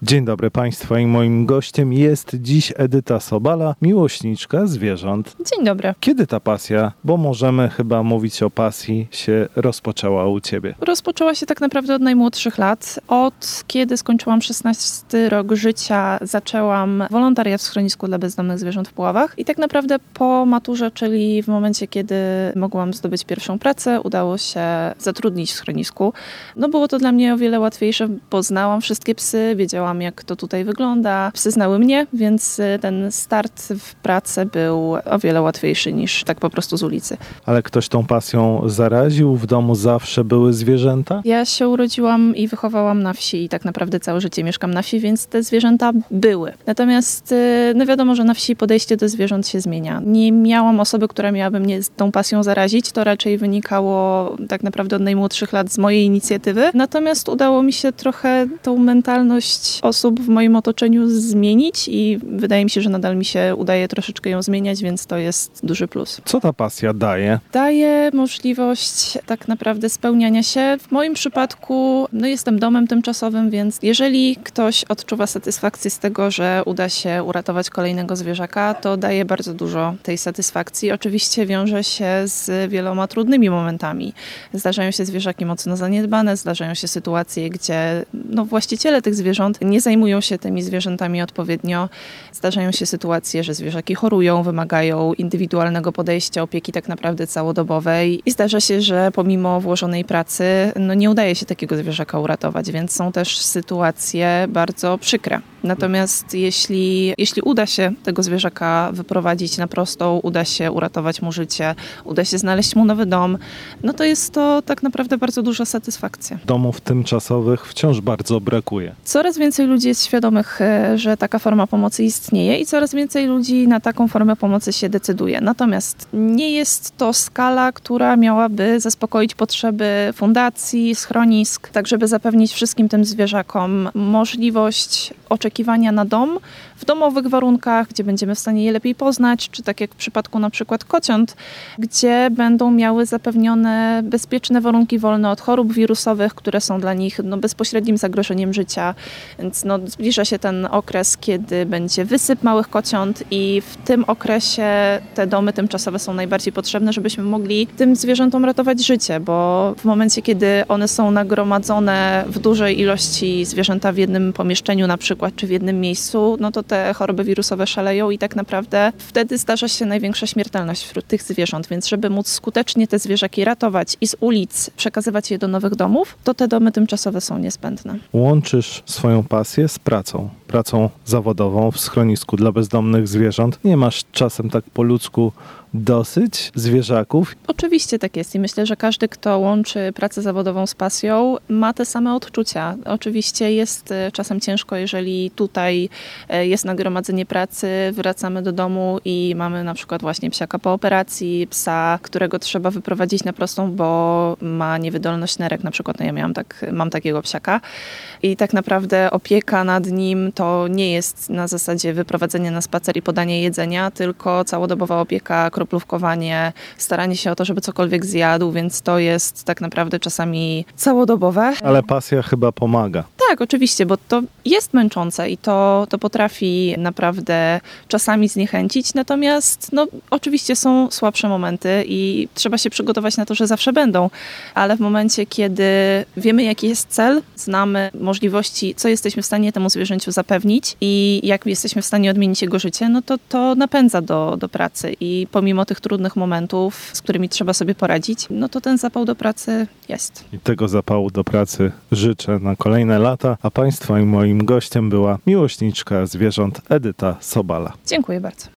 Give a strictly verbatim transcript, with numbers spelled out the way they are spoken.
Dzień dobry Państwu i moim gościem jest dziś Edyta Sobala, miłośniczka zwierząt. Dzień dobry. Kiedy ta pasja, bo możemy chyba mówić o pasji, się rozpoczęła u Ciebie? Rozpoczęła się tak naprawdę od najmłodszych lat. Od kiedy skończyłam szesnasty rok życia, zaczęłam wolontariat w schronisku dla bezdomnych zwierząt w Puławach. I tak naprawdę po maturze, czyli w momencie, kiedy mogłam zdobyć pierwszą pracę, udało się zatrudnić w schronisku. No było to dla mnie o wiele łatwiejsze, bo znałam wszystkie psy, wiedziałam jak to tutaj wygląda. Psy znały mnie, więc ten start w pracy był o wiele łatwiejszy niż tak po prostu z ulicy. Ale ktoś tą pasją zaraził? W domu zawsze były zwierzęta? Ja się urodziłam i wychowałam na wsi i tak naprawdę całe życie mieszkam na wsi, więc te zwierzęta były. Natomiast no wiadomo, że na wsi podejście do zwierząt się zmienia. Nie miałam osoby, która miałaby mnie tą pasją zarazić. To raczej wynikało tak naprawdę od najmłodszych lat z mojej inicjatywy. Natomiast udało mi się trochę tą mentalność osób w moim otoczeniu zmienić i wydaje mi się, że nadal mi się udaje troszeczkę ją zmieniać, więc to jest duży plus. Co ta pasja daje? Daje możliwość tak naprawdę spełniania się. W moim przypadku no jestem domem tymczasowym, więc jeżeli ktoś odczuwa satysfakcję z tego, że uda się uratować kolejnego zwierzaka, to daje bardzo dużo tej satysfakcji. Oczywiście wiąże się z wieloma trudnymi momentami. Zdarzają się zwierzaki mocno zaniedbane, zdarzają się sytuacje, gdzie no, właściciele tych zwierząt nie zajmują się tymi zwierzętami odpowiednio. Zdarzają się sytuacje, że zwierzaki chorują, wymagają indywidualnego podejścia, opieki tak naprawdę całodobowej i zdarza się, że pomimo włożonej pracy no nie udaje się takiego zwierzaka uratować, więc są też sytuacje bardzo przykre. Natomiast jeśli, jeśli uda się tego zwierzaka wyprowadzić na prostą, uda się uratować mu życie, uda się znaleźć mu nowy dom, no to jest to tak naprawdę bardzo duża satysfakcja. Domów tymczasowych wciąż bardzo brakuje. Coraz więcej ludzi jest świadomych, że taka forma pomocy istnieje i coraz więcej ludzi na taką formę pomocy się decyduje. Natomiast nie jest to skala, która miałaby zaspokoić potrzeby fundacji, schronisk, tak żeby zapewnić wszystkim tym zwierzakom możliwość oczekiwania na dom w domowych warunkach, gdzie będziemy w stanie je lepiej poznać, czy tak jak w przypadku na przykład kociąt, gdzie będą miały zapewnione bezpieczne warunki wolne od chorób wirusowych, które są dla nich no, bezpośrednim zagrożeniem życia. Więc no, zbliża się ten okres, kiedy będzie wysyp małych kociąt i w tym okresie te domy tymczasowe są najbardziej potrzebne, żebyśmy mogli tym zwierzętom ratować życie, bo w momencie, kiedy one są nagromadzone w dużej ilości zwierzęta w jednym pomieszczeniu na przykład, czy w jednym miejscu, no to te choroby wirusowe szaleją i tak naprawdę wtedy zdarza się największa śmiertelność wśród tych zwierząt, więc żeby móc skutecznie te zwierzaki ratować i z ulic przekazywać je do nowych domów, to te domy tymczasowe są niezbędne. Łączysz swoją pasję z pracą. Pracą zawodową w schronisku dla bezdomnych zwierząt. Nie masz czasem tak po ludzku dosyć zwierzaków? Oczywiście tak jest i myślę, że każdy, kto łączy pracę zawodową z pasją, ma te same odczucia. Oczywiście jest czasem ciężko, jeżeli tutaj jest nagromadzenie pracy, wracamy do domu i mamy na przykład właśnie psiaka po operacji, psa, którego trzeba wyprowadzić na prostą, bo ma niewydolność nerek. Na przykład no ja miałam tak, mam takiego psiaka i tak naprawdę opieka nad nim to nie jest na zasadzie wyprowadzenia na spacer i podanie jedzenia, tylko całodobowa opieka, kroplówkowanie, staranie się o to, żeby cokolwiek zjadł, więc to jest tak naprawdę czasami całodobowe. Ale pasja chyba pomaga. Tak, oczywiście, bo to jest męczące i to, to potrafi naprawdę czasami zniechęcić, natomiast no, oczywiście są słabsze momenty i trzeba się przygotować na to, że zawsze będą, ale w momencie, kiedy wiemy, jaki jest cel, znamy możliwości, co jesteśmy w stanie temu zwierzęciu zapewnić i jak jesteśmy w stanie odmienić jego życie, no to to napędza do, do pracy i pomimo tych trudnych momentów, z którymi trzeba sobie poradzić, no to ten zapał do pracy jest. I tego zapału do pracy życzę na kolejne lata, a Państwa i moim gościem była miłośniczka zwierząt Edyta Sobala. Dziękuję bardzo.